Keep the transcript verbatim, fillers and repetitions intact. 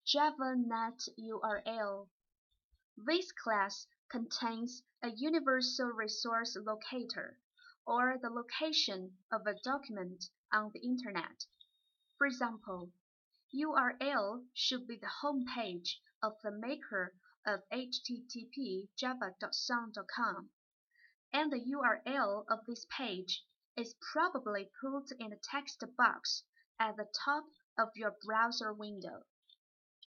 JavaNet U R L. This class contains a universal resource locator, or the location of a document on the Internet. For example, U R L should be the home page of the maker of H T T P java dot sun dot com, and the U R L of this page is probably put in the text box at the top of your browser window.